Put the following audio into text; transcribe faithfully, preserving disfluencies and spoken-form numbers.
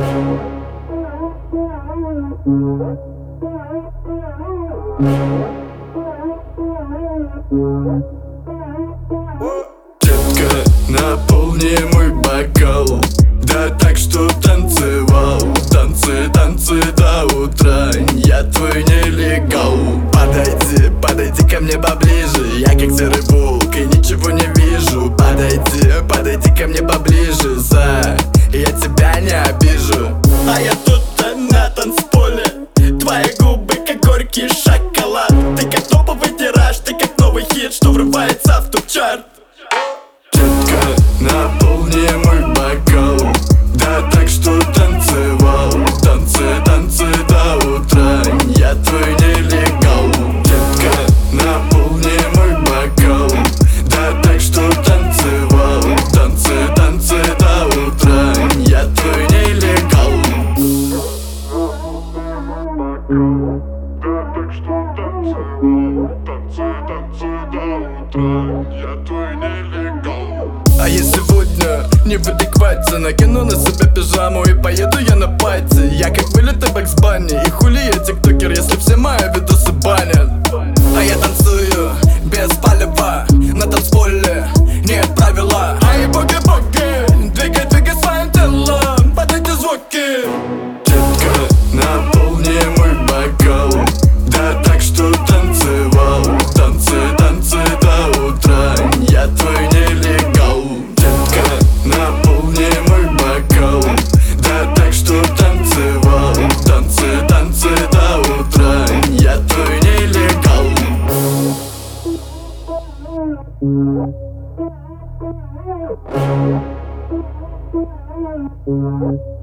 Детка, наполни мой бокал, да так, что танцевал. Танцы, танцы до утра, я твой нелегал. Подойди, подойди ко мне поближе, я как серый волк и ничего не вижу. Подойди, подойди ко мне поближе, за я тебя не обижу. А я тут на танцполе, твои губы как горький шоколад. Ты как топовый тираж, ты как новый хит, что врывается в топ-чарт. Детка, наполни мой бокал, да так, что танцевал. Танцы, танцы до утра, я твой нелегал. Детка, наполни мой бокал, да так, что танцевал. Танцы, танцы до утра, я твой нелегал. Да так, что танцевал. Танцы, танцы до утра, я твой нелегал. А я сегодня не в адеквате, накину на себя пижаму и поеду я на пати. Я как вылитый Бакс Банни, и хули я тиктокер, если все мои видосы банят. А я танцую без палева на танцполе, нет правила. Ай, боги-боги, двигай, двигай своим телом под эти звуки. Детка, наполни мой бокал, да так, что танцевал. Танцы, танцы до утра, я твой нелегал. Детка, наполни мой бокал, да так, что танцевал. Танцы, танцы до утра, я твой нелегал. Thank you.